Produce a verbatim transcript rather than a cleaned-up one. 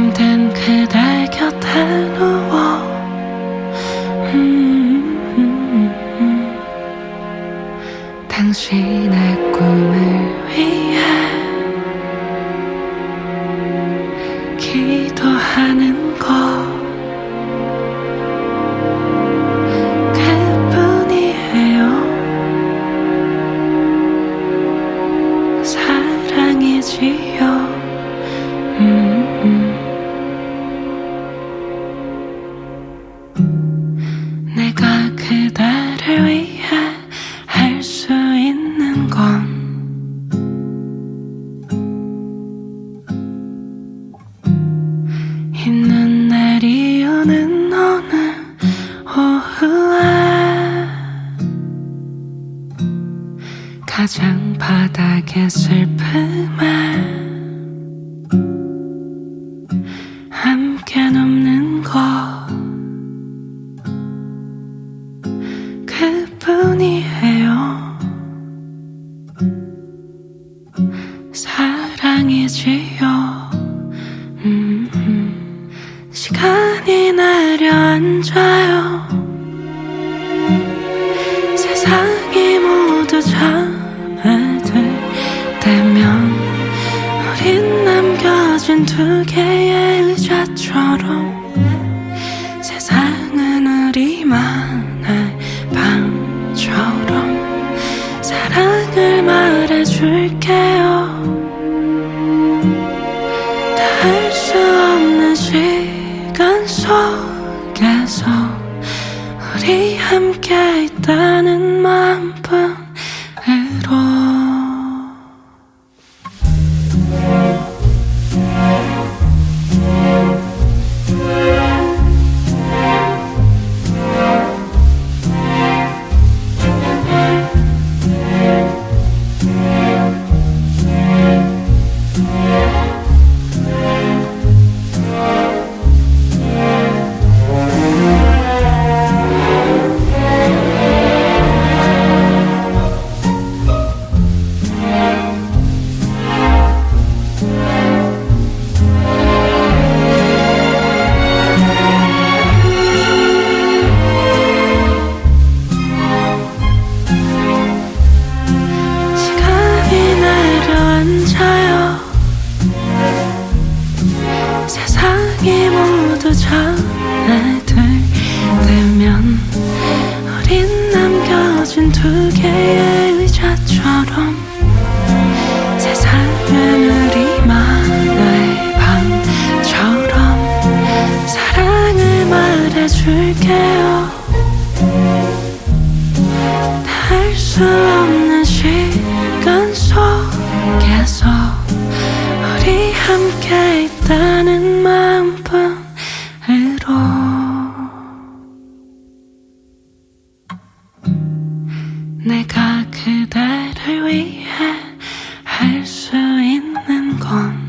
잠든 그대 곁에 누워 음, 음, 음. 당신의 꿈을 위해 기도하는 것 그뿐이에요. 사랑이지요. 음, 음. 내가 그대를 위해 할 수 있는 건 이 눈 내리오는 어느 오후에 가장 바닥의 슬픔에 함께 눕는 것 그뿐이에요. 사랑이지요. 음, 음. 시간이 내려앉아요. 세상이 모두 잠에들 때면 우린 남겨진 두 개의 의자처럼 세상은 우리만의 방처럼 사랑을 말해줄게요. 닿을 수 없는 시간 속에서 우리 함께 있다는 마음뿐으로 세상이 모두 잠에들 때면 우린 남겨진 두 개의 의자처럼 세상은 우리만의 방처럼 사랑을 말해줄게요. 닿을 수 없는 시간 속에서 우리 함께 있다는 마음뿐으로 내가 그대를 위해 할 수 있는 건